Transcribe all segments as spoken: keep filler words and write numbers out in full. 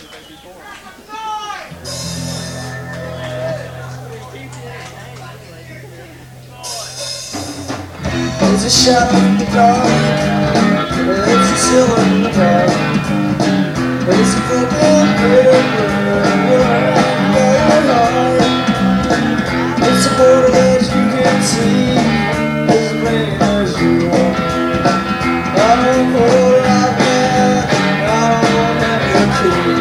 There's a shadow in the dark, there's a silver in the dark. There's a broken river around your heart. It's a border that you can't see, as plain as you are. I don't hold out there, I don't have your key.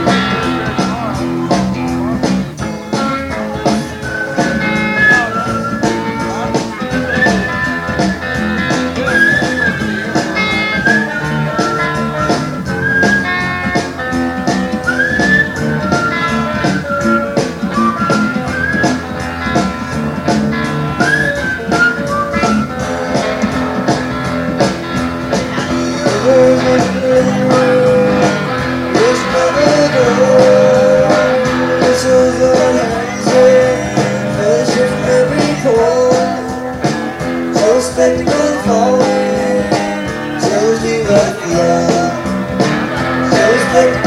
Spectacle falling tells you that the end.